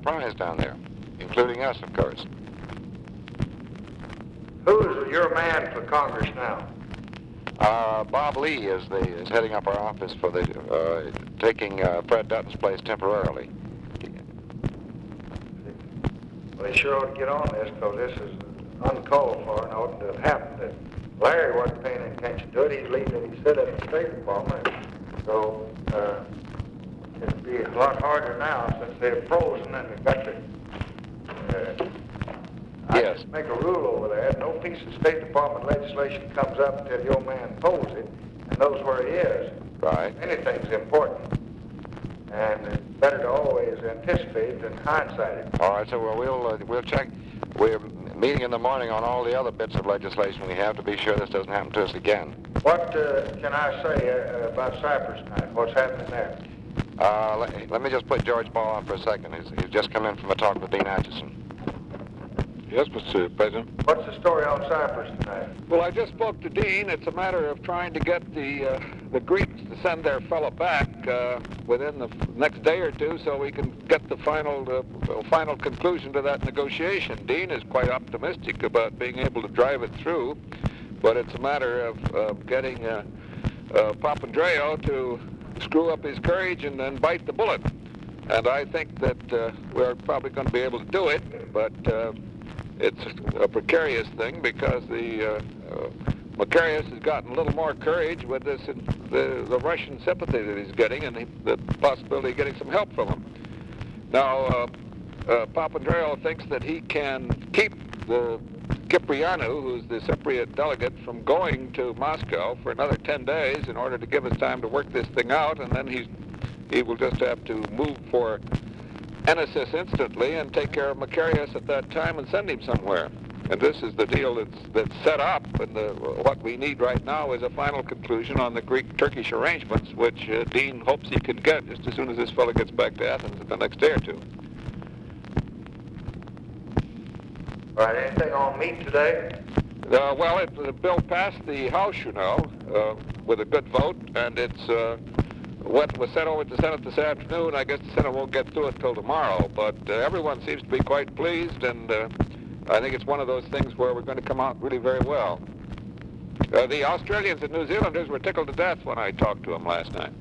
prize down there, including us, of course. Who's your man for Congress now? Bob Lee is heading up our office for taking Fred Dutton's place temporarily. Well, he sure ought to get on this, because this is uncalled for and oughtn't to have happened. Larry wasn't paying any attention to it. He's leaving it. He said at the State Department. So it'll be a lot harder now since they're frozen and they've got to Yes. just make a rule over there. No piece of State Department legislation comes up until your man pulls it and knows where he is. Right. Anything's important. And it's better to always anticipate than hindsight it. All right, so we'll check. We're meeting in the morning on all the other bits of legislation we have to be sure this doesn't happen to us again. What can I say about Cyprus tonight? What's happening there? Let me just put George Ball on for a second. He's just come in from a talk with Dean Acheson. Yes, Mr. President. What's the story on Cyprus tonight? Well, I just spoke to Dean. It's a matter of trying to get the Greeks to send their fellow back within the next day or two, so we can get the final conclusion to that negotiation. Dean is quite optimistic about being able to drive it through, but it's a matter of getting Papandreou to screw up his courage and then bite the bullet. And I think that we're probably going to be able to do it, but it's a precarious thing, because the Makarios has gotten a little more courage with this, the Russian sympathy that he's getting, and the possibility of getting some help from him. Now, Papandreou thinks that he can keep the Kyprianou, who's the Cypriot delegate, from going to Moscow for another 10 days in order to give us time to work this thing out, and then he will just have to move for Enisis instantly and take care of Makarios at that time and send him somewhere. And this is the deal that's set up, and what we need right now is a final conclusion on the Greek-Turkish arrangements, which Dean hopes he can get just as soon as this fellow gets back to Athens in the next day or two. All right, anything on meat today? Well, the bill passed the House, you know, with a good vote, and it's what was sent over to the Senate this afternoon. I guess the Senate won't get through it till tomorrow, but everyone seems to be quite pleased, and I think it's one of those things where we're going to come out really very well. The Australians and New Zealanders were tickled to death when I talked to them last night.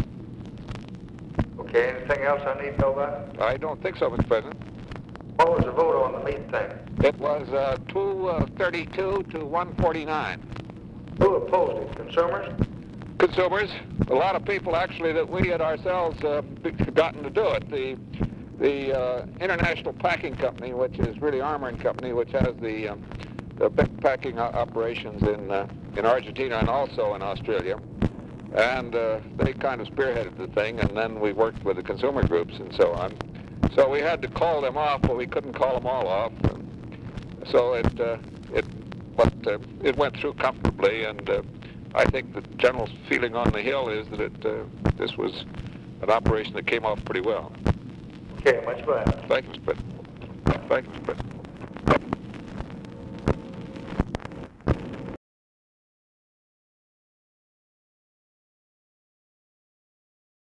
Okay, anything else I need to know about? I don't think so, Mr. President. What was the vote on the meat thing? It was 232 to 149. Who opposed it? Consumers? Consumers. A lot of people, actually, that we had ourselves gotten to do it. The International Packing Company, which is really Armoring Company, which has the big packing operations in Argentina and also in Australia. And they kind of spearheaded the thing, and then we worked with the consumer groups and so on. So we had to call them off, but we couldn't call them all off. So it went through comfortably, and I think the general feeling on the Hill is that this was an operation that came off pretty well. Okay, much better. Thank you, Mr. President. Thank you, Mr. President.